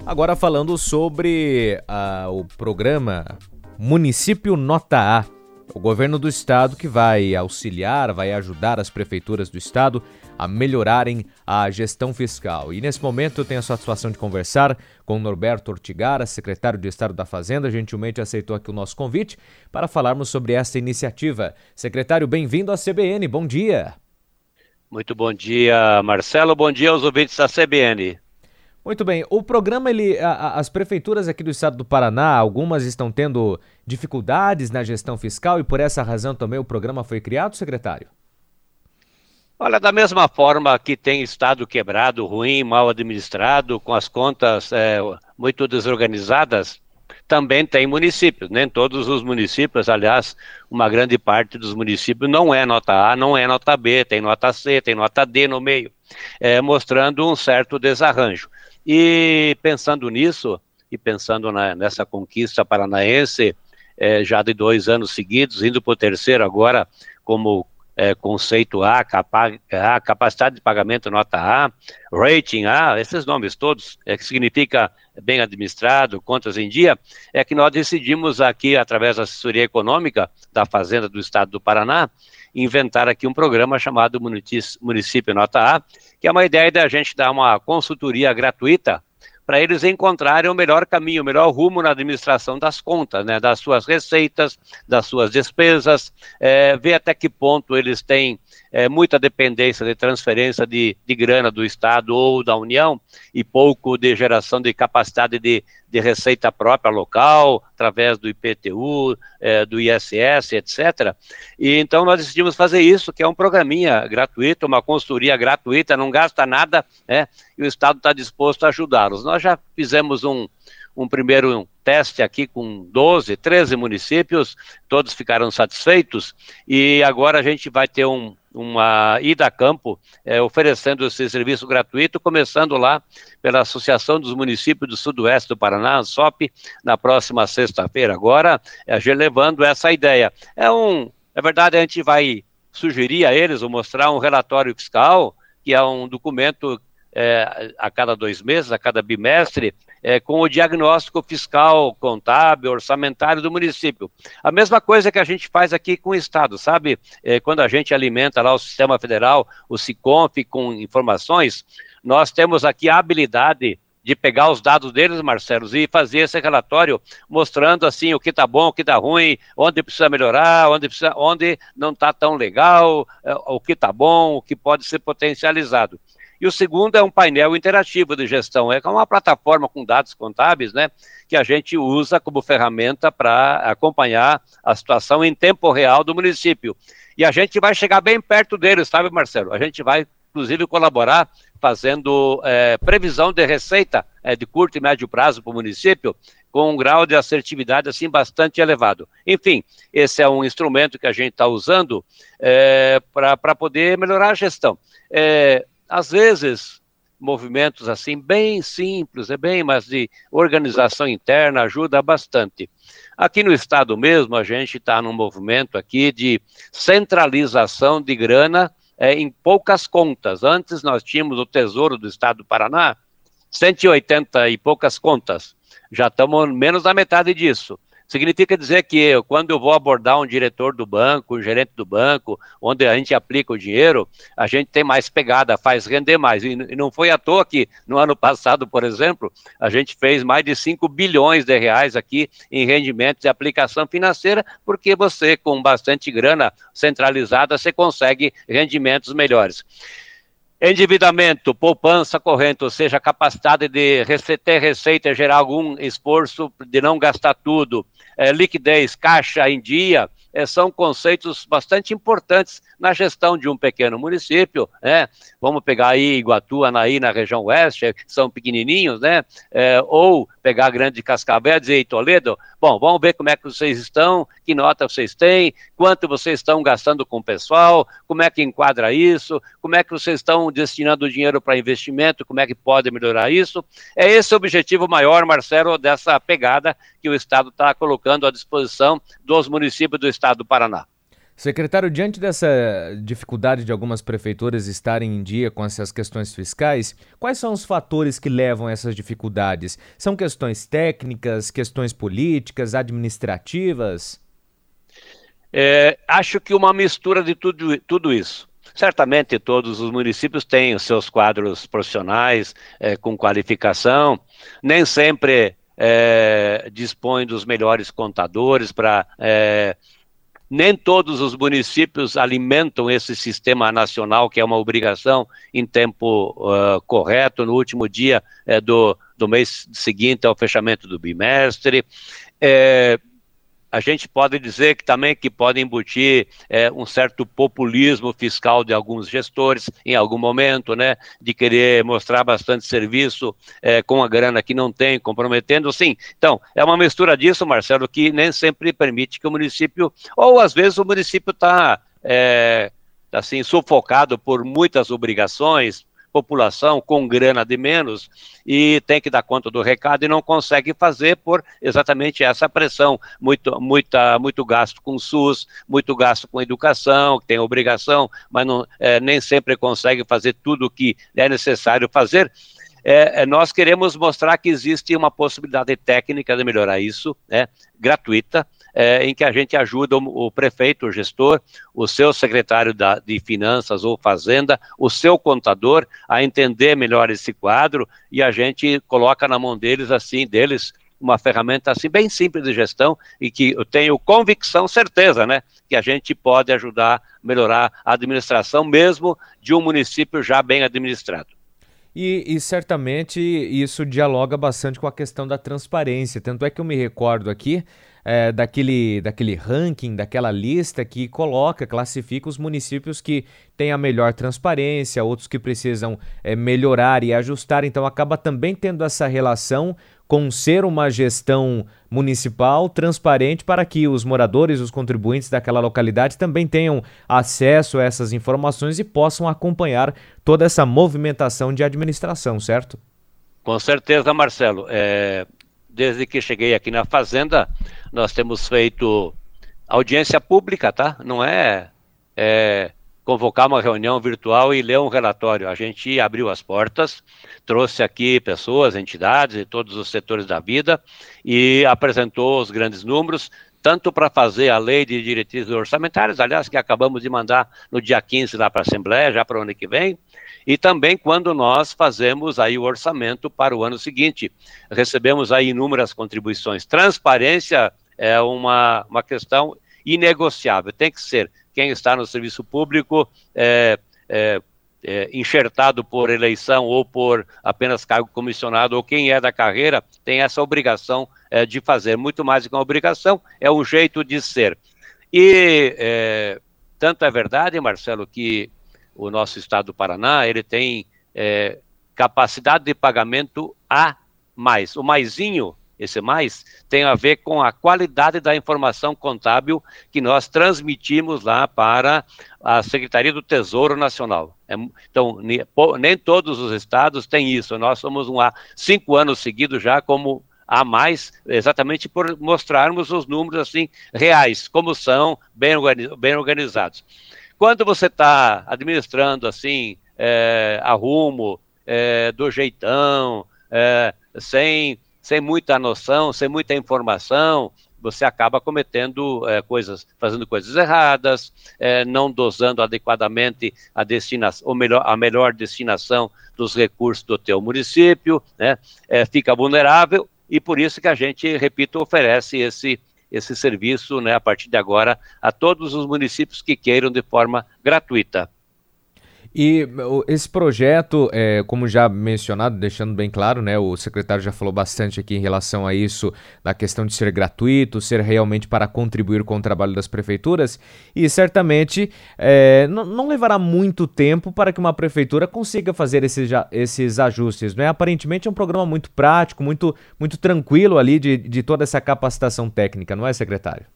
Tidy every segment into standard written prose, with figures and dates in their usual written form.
Agora falando sobre o programa Município Nota A, o governo do estado que vai auxiliar, vai ajudar as prefeituras do estado a melhorarem a gestão fiscal. E nesse momento eu tenho a satisfação de conversar com Norberto Ortigara, secretário de Estado da Fazenda, gentilmente aceitou aqui o nosso convite para falarmos sobre essa iniciativa. Secretário, bem-vindo à CBN, bom dia. Muito bom dia, Marcelo, bom dia aos ouvintes da CBN. Muito bem, o programa, as prefeituras aqui do estado do Paraná, algumas estão tendo dificuldades na gestão fiscal e por essa razão também o programa foi criado, secretário? Olha, da mesma forma que tem estado quebrado, ruim, mal administrado, com as contas muito desorganizadas, também tem municípios, nem todos os municípios, aliás, uma grande parte dos municípios não é nota A, não é nota B, tem nota C, tem nota D no meio, mostrando um certo desarranjo. E pensando nisso, e pensando nessa conquista paranaense, já de 2 anos seguidos, indo para o terceiro agora, como conceito A, capacidade de pagamento nota A, rating A, esses nomes todos, que significa bem administrado, contas em dia, é que nós decidimos aqui, através da assessoria econômica da Fazenda do Estado do Paraná, inventar aqui um programa chamado Município Nota A, que é uma ideia da gente dar uma consultoria gratuita para eles encontrarem o melhor caminho, o melhor rumo na administração das contas, né, das suas receitas, das suas despesas, ver até que ponto eles têm muita dependência de transferência de grana do Estado ou da União e pouco de geração de capacidade de receita própria local, através do IPTU, do ISS, etc. E então nós decidimos fazer isso, que é um programinha gratuito, uma consultoria gratuita, não gasta nada, e o Estado está disposto a ajudá-los. Nós já fizemos um primeiro teste aqui com 12, 13 municípios, todos ficaram satisfeitos, e agora a gente vai ter uma ida a campo, oferecendo esse serviço gratuito, começando lá pela Associação dos Municípios do Sudoeste do Paraná, ANSOP, na próxima sexta-feira. Agora, a gente levando essa ideia. Na verdade, a gente vai sugerir a eles, ou mostrar um relatório fiscal, que é um documento a cada 2 meses, a cada bimestre, com o diagnóstico fiscal, contábil, orçamentário do município. A mesma coisa que a gente faz aqui com o Estado, sabe? Quando a gente alimenta lá o Sistema Federal, o SICONF, com informações, nós temos aqui a habilidade de pegar os dados deles, Marcelo, e fazer esse relatório mostrando assim o que está bom, o que está ruim, onde precisa melhorar, onde não está tão legal, o que está bom, o que pode ser potencializado. E o segundo é um painel interativo de gestão, é uma plataforma com dados contábeis, né, que a gente usa como ferramenta para acompanhar a situação em tempo real do município. E a gente vai chegar bem perto deles, sabe, Marcelo? A gente vai, inclusive, colaborar fazendo previsão de receita de curto e médio prazo para o município, com um grau de assertividade assim bastante elevado. Enfim, esse é um instrumento que a gente está usando para poder melhorar a gestão. Às vezes, movimentos assim bem simples, mas de organização interna ajuda bastante. Aqui no estado mesmo, a gente está num movimento aqui de centralização de grana em poucas contas. Antes nós tínhamos o Tesouro do Estado do Paraná, 180 e poucas contas. Já estamos menos da metade disso. Significa dizer que quando eu vou abordar um diretor do banco, um gerente do banco, onde a gente aplica o dinheiro, a gente tem mais pegada, faz render mais. E não foi à toa que no ano passado, por exemplo, a gente fez mais de 5 bilhões de reais aqui em rendimentos de aplicação financeira, porque você, com bastante grana centralizada, você consegue rendimentos melhores. Endividamento, poupança corrente, ou seja, a capacidade de ter receita e gerar algum esforço de não gastar tudo, liquidez, caixa em dia, são conceitos bastante importantes na gestão de um pequeno município, né? Vamos pegar aí Iguatu, Anaí, na região oeste, que são pequenininhos, né? Ou pegar a Grande Cascavel e dizer, Toledo, bom, vamos ver como é que vocês estão, que nota vocês têm, quanto vocês estão gastando com o pessoal, como é que enquadra isso, como é que vocês estão destinando o dinheiro para investimento, como é que pode melhorar isso. É esse o objetivo maior, Marcelo, dessa pegada que o Estado está colocando à disposição dos municípios do Estado do Paraná. Secretário, diante dessa dificuldade de algumas prefeituras estarem em dia com essas questões fiscais, quais são os fatores que levam a essas dificuldades? São questões técnicas, questões políticas, administrativas? Acho que uma mistura de tudo isso. Certamente todos os municípios têm os seus quadros profissionais com qualificação, nem sempre dispõem dos melhores contadores para... nem todos os municípios alimentam esse sistema nacional, que é uma obrigação em tempo correto, no último dia do mês seguinte ao fechamento do bimestre. A gente pode dizer que também que pode embutir um certo populismo fiscal de alguns gestores em algum momento, né, de querer mostrar bastante serviço com a grana que não tem, comprometendo, sim. Então, é uma mistura disso, Marcelo, que nem sempre permite que o município, ou às vezes o município está assim, sufocado por muitas obrigações, população com grana de menos e tem que dar conta do recado e não consegue fazer por exatamente essa pressão, muito gasto com o SUS, muito gasto com educação, que tem obrigação, mas não, nem sempre consegue fazer tudo o que é necessário fazer. Nós queremos mostrar que existe uma possibilidade técnica de melhorar isso, gratuita, em que a gente ajuda o prefeito, o gestor, o seu secretário de Finanças ou Fazenda, o seu contador, a entender melhor esse quadro e a gente coloca na mão deles, uma ferramenta assim bem simples de gestão e que eu tenho convicção, certeza, né, que a gente pode ajudar a melhorar a administração mesmo de um município já bem administrado. E certamente isso dialoga bastante com a questão da transparência, tanto é que eu me recordo aqui daquele ranking, daquela lista que classifica os municípios que têm a melhor transparência, outros que precisam melhorar e ajustar, então acaba também tendo essa relação com ser uma gestão municipal transparente para que os moradores, os contribuintes daquela localidade também tenham acesso a essas informações e possam acompanhar toda essa movimentação de administração, certo? Com certeza, Marcelo. Desde que cheguei aqui na Fazenda, nós temos feito audiência pública, tá? Não é convocar uma reunião virtual e ler um relatório. A gente abriu as portas, trouxe aqui pessoas, entidades de todos os setores da vida e apresentou os grandes números, tanto para fazer a lei de diretrizes orçamentárias, aliás, que acabamos de mandar no dia 15 lá para a Assembleia, já para o ano que vem, e também quando nós fazemos aí o orçamento para o ano seguinte. Recebemos aí inúmeras contribuições. Transparência é uma questão inegociável, tem que ser. Quem está no serviço público enxertado por eleição ou por apenas cargo comissionado, ou quem é da carreira, tem essa obrigação de fazer. Muito mais do que uma obrigação, é um jeito de ser. E tanto é verdade, Marcelo, que o nosso estado do Paraná, ele tem capacidade de pagamento a mais. O maisinho, esse mais, tem a ver com a qualidade da informação contábil que nós transmitimos lá para a Secretaria do Tesouro Nacional. Então, nem todos os estados têm isso. Nós somos há 5 anos seguidos já como a mais, exatamente por mostrarmos os números assim reais, como são, bem organizados. Quando você está administrando assim, a rumo, do jeitão, sem muita noção, sem muita informação, você acaba cometendo fazendo coisas erradas, não dosando adequadamente a melhor destinação dos recursos do teu município, né? Fica vulnerável e por isso que a gente, repito, oferece esse serviço, né, a partir de agora a todos os municípios que queiram de forma gratuita. E esse projeto, como já mencionado, deixando bem claro, né, o secretário já falou bastante aqui em relação a isso, da questão de ser gratuito, ser realmente para contribuir com o trabalho das prefeituras, e certamente não levará muito tempo para que uma prefeitura consiga fazer esses ajustes, né? Aparentemente é um programa muito prático, muito, muito tranquilo ali de toda essa capacitação técnica, não é, secretário?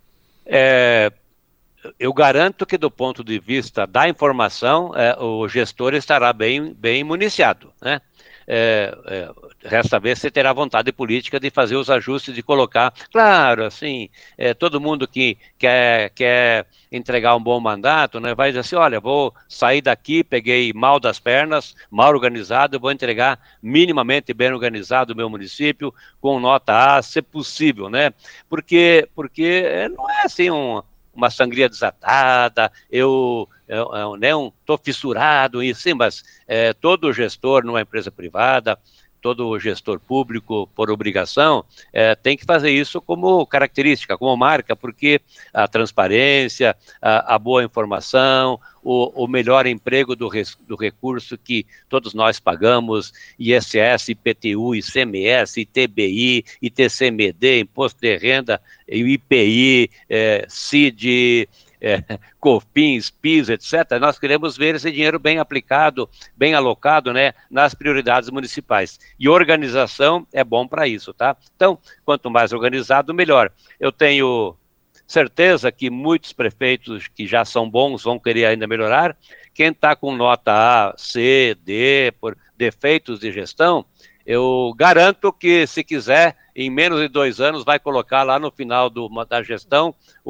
Eu garanto que do ponto de vista da informação, o gestor estará bem municiado, né? resta ver se terá vontade política de fazer os ajustes, de colocar, claro, assim, todo mundo que quer entregar um bom mandato, né, vai dizer assim, olha, vou sair daqui, peguei mal das pernas, mal organizado, vou entregar minimamente bem organizado o meu município, com nota A, se possível, né, porque não é assim uma sangria desatada, eu estou fissurado em sim, mas todo gestor numa empresa privada, todo gestor público, por obrigação, tem que fazer isso como característica, como marca, porque a transparência, a boa informação, o melhor emprego do recurso que todos nós pagamos, ISS, IPTU, ICMS, ITBI, ITCMD, Imposto de Renda, IPI, CID, COFINS, PIS, etc., nós queremos ver esse dinheiro bem aplicado, bem alocado, né, nas prioridades municipais. E organização é bom para isso, tá? Então, quanto mais organizado, melhor. Eu tenho certeza que muitos prefeitos que já são bons vão querer ainda melhorar. Quem está com nota A, C, D, por defeitos de gestão, eu garanto que, se quiser, em menos de 2 anos, vai colocar lá no final da gestão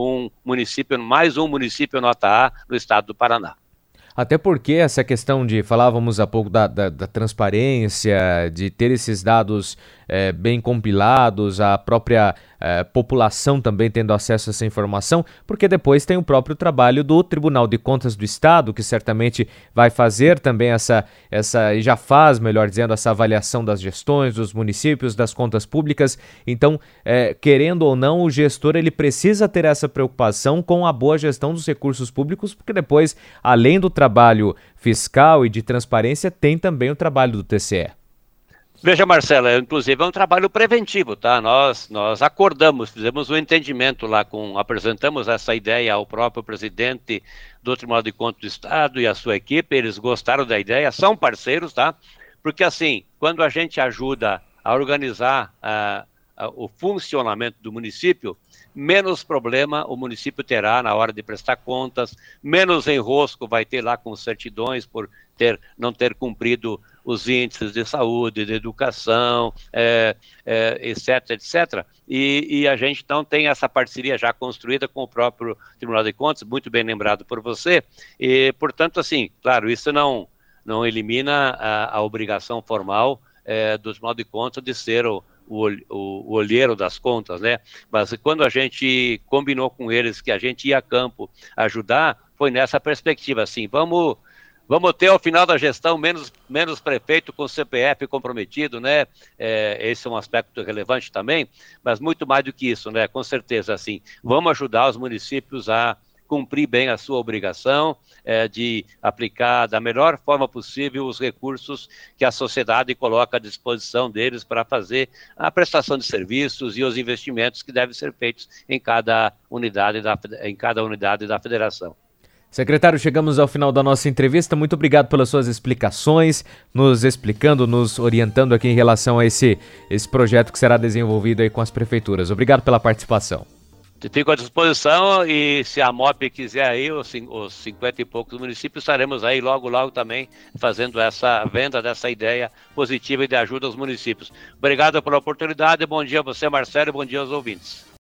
mais um município nota A no estado do Paraná. Até porque essa questão falávamos há pouco da transparência, de ter esses dados bem compilados, a própria população também tendo acesso a essa informação, porque depois tem o próprio trabalho do Tribunal de Contas do Estado, que certamente vai fazer também e já faz, melhor dizendo, essa avaliação das gestões, dos municípios, das contas públicas. Então, querendo ou não, o gestor ele precisa ter essa preocupação com a boa gestão dos recursos públicos, porque depois, além do trabalho fiscal e de transparência, tem também o trabalho do TCE. Veja, Marcela, inclusive é um trabalho preventivo, tá? Nós acordamos, fizemos um entendimento lá, apresentamos essa ideia ao próprio presidente do Tribunal de Contas do Estado e a sua equipe, eles gostaram da ideia, são parceiros, tá? Porque assim, quando a gente ajuda a organizar o funcionamento do município, menos problema o município terá na hora de prestar contas, menos enrosco vai ter lá com certidões por não ter cumprido os índices de saúde, de educação, etc, etc. E a gente então tem essa parceria já construída com o próprio Tribunal de Contas, muito bem lembrado por você, e, portanto, assim, claro, isso não elimina a obrigação formal do Tribunal de Contas de ser o olheiro das contas, né? Mas quando a gente combinou com eles que a gente ia a campo ajudar, foi nessa perspectiva, assim, vamos ter ao final da gestão menos prefeito com CPF comprometido, né? Esse é um aspecto relevante também, mas muito mais do que isso, né? Com certeza, assim, vamos ajudar os municípios a cumprir bem a sua obrigação de aplicar da melhor forma possível os recursos que a sociedade coloca à disposição deles para fazer a prestação de serviços e os investimentos que devem ser feitos em cada unidade da federação. Secretário, chegamos ao final da nossa entrevista. Muito obrigado pelas suas explicações, nos explicando, nos orientando aqui em relação a esse projeto que será desenvolvido aí com as prefeituras. Obrigado pela participação. Fico à disposição, e se a MOP quiser aí, os 50 e poucos municípios, estaremos aí logo também fazendo essa venda dessa ideia positiva e de ajuda aos municípios. Obrigado pela oportunidade, bom dia a você, Marcelo, e bom dia aos ouvintes.